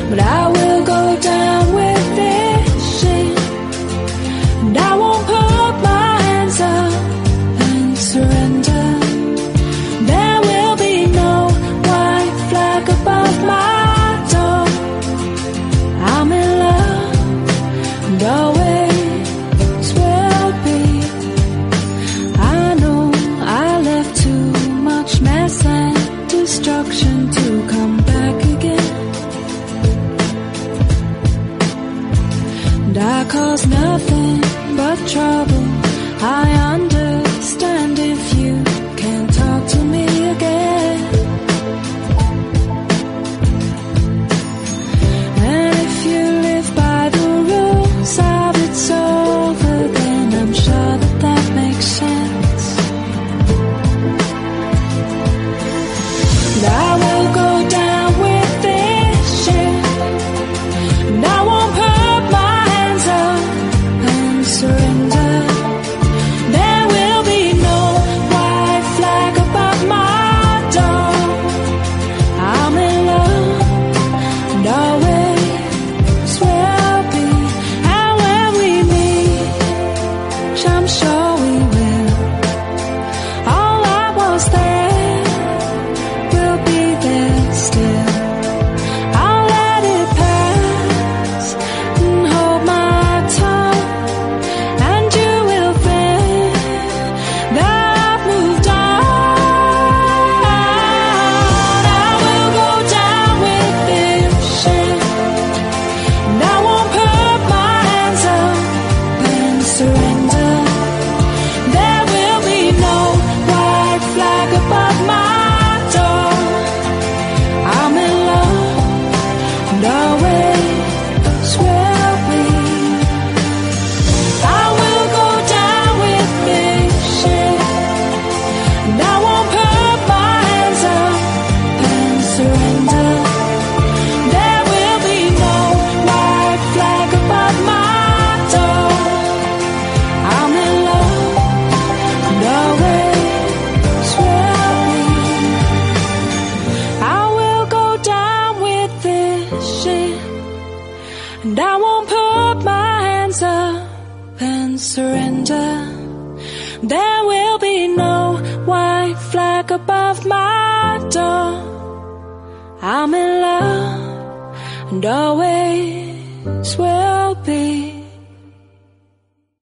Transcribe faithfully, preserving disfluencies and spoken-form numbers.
but I will go down with fishing, and I won't put my hands up and surrender. There will be no white flag above my door. I'm in love, and always will be. I know I left too much mess and destruction to come back again, and I caused nothing but trouble. I understand if you can't talk to me again, and if you live by the rules of it's over, then I'm sure that that makes sense. And I will go down with this shit, and I won't put my hands up and surrender. There will be no white flag above my door. I'm in love, and always will be. And when we meet, which I'm sure we will, all I was there will be there still. I'll let it pass and hold my tongue, and you will think that I've moved on. I will go down with this shit, and I won't put my hands up and surrender. There will be no white flag above my door. I'm in love, and always will be. I will go down with this shit, and I won't put my hands up and surrender. There will be no white flag above my door. I'm in love, and always will be. I will go down with this shit, and I won't put my hands up and surrender. There will be no white flag above my door. I'm in love, and always will be.